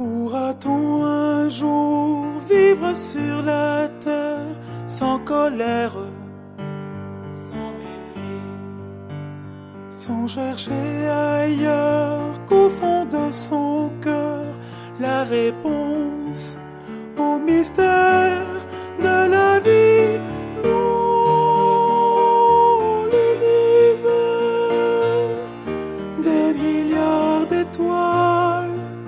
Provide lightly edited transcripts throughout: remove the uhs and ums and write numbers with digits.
Pourra-t-on un jour vivre sur la terre sans colère, sans mépris, sans chercher ailleurs qu'au fond de son cœur la réponse au mystère de la vie dans l'univers des milliards d'étoiles?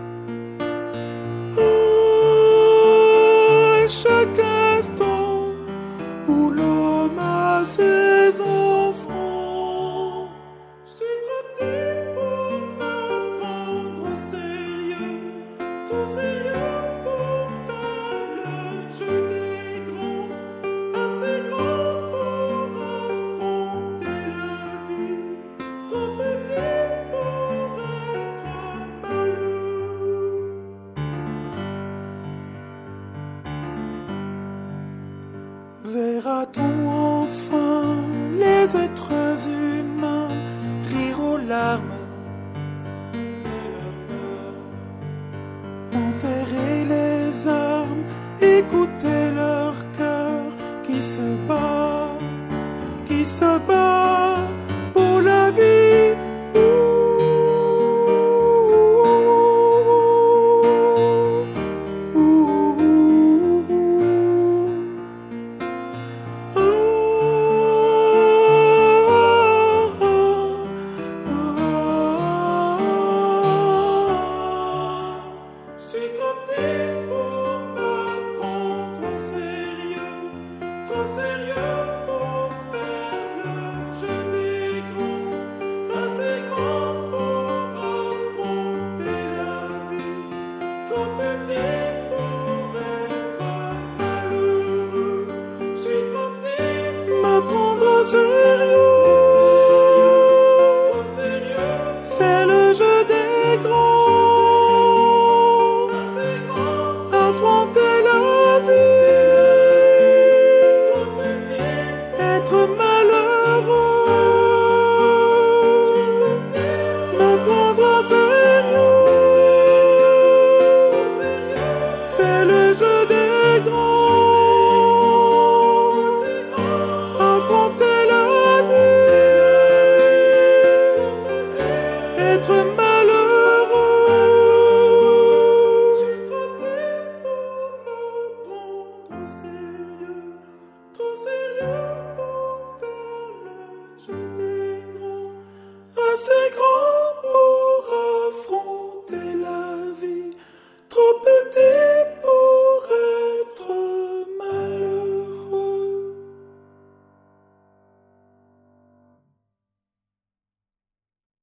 Chaque instant où l'homme a ses enfants, je suis trop petit pour m'apprendre au sérieux, trop sérieux pour faire le jeu des grands, assez grand pour affronter la vie, trop petit pour être malheureux. Verra-t-on enfin les êtres humains rire aux larmes de leur peur, enterrer les armes, écouter leur cœur qui se bat pour la vie? Trop sérieux pour faire le jeu des grands, assez grand pour affronter la vie, trop petit pour être malheureux. Je suis trop petit pour m'apprendre au sérieux, trop sérieux, faire le jeu des grands, assez grand, affronter la vie. Être malheureux, m'apprendre au sérieux, faire le jeu des grands, affronter la vie, être malheureux. Je suis trop petit pour m'apprendre au sérieux, trop sérieux. Assez grand.